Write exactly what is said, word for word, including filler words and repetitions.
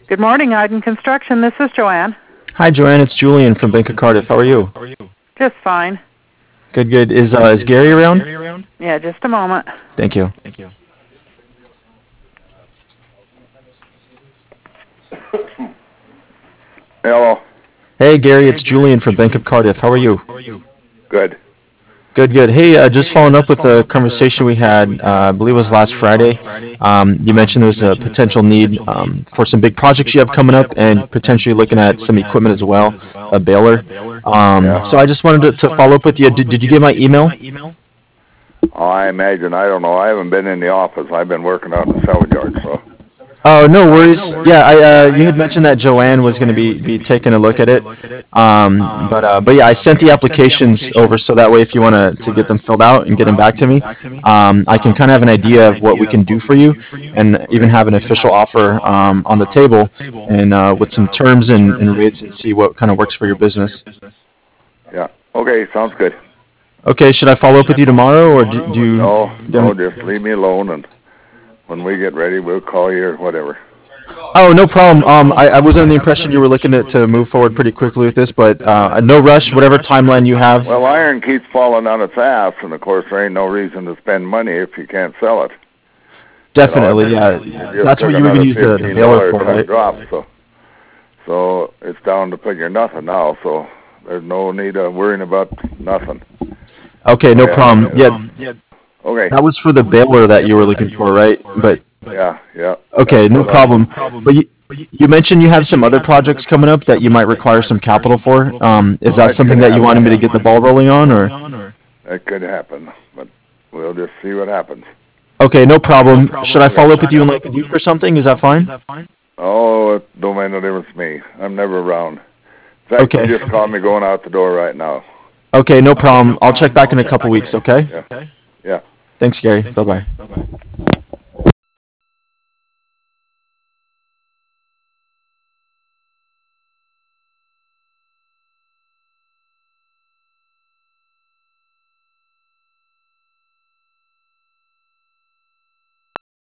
Good morning, Iden Construction. This is Joanne. Hi, Joanne. It's Julian from Bank of Cardiff. How are you? Just fine. Good, good. Is uh, is Gary around? Yeah, just a moment. Thank you. Hello. Hey, Gary. It's Julian from Bank of Cardiff. How are you? Good. Good, good. Hey, uh, just following up with a conversation we had, uh, I believe it was last Friday. Um, you mentioned there's a potential need um, for some big projects you have coming up and potentially looking at some equipment as well, a baler. Um, Yeah. So I just wanted to, to follow up with you. Did, did you get my email? Oh, I imagine. I don't know. I haven't been in the office. I've been working out in the salvage yard, so. Oh, no worries. Yeah, I, uh, you had mentioned that Joanne was going to be, be taking a look at it. Um, but, uh, but yeah, I sent the applications over so that way if you want to to get them filled out and get them back to me, um, I can kind of have an idea of what we can do for you and even have an official offer um, on the table and uh, with some terms and, and rates and see what kind of works for your business. Yeah. Okay, sounds good. Okay, should I follow up with you tomorrow or do, do you... No, do no, you- just leave me alone, and when we get ready, we'll call you or whatever. Oh, no problem. Um, I, I was under the impression you were looking to, to move forward pretty quickly with this, but uh, no rush, whatever timeline you have. Well, iron keeps falling on its ass, and of course there ain't no reason to spend money if you can't sell it. Definitely, You know, it yeah. just That's took what you were going to another use the, the fifteen baler dollars for, ton right? drop, so so it's down to figure nothing now. So there's no need of worrying about nothing. Okay, no Yeah. problem. Yeah, Okay. that was for the baler that you were looking for, right? But, Yeah, yeah. okay, That's no what I- problem. But you, you mentioned you have some other projects coming up that you might require some capital for. Um, is that That something could that you wanted happen. me to get the ball rolling on, or? That could happen, but we'll just see what happens. Okay, no problem. Should I follow up with you in like a week or something? Is that fine? Oh, it don't make no difference to me. I'm never around. In fact, Okay. you just called me going out the door right now. Okay, no problem. I'll check back in a couple weeks, okay? Yeah. Yeah. Thanks, Gary. Bye-bye.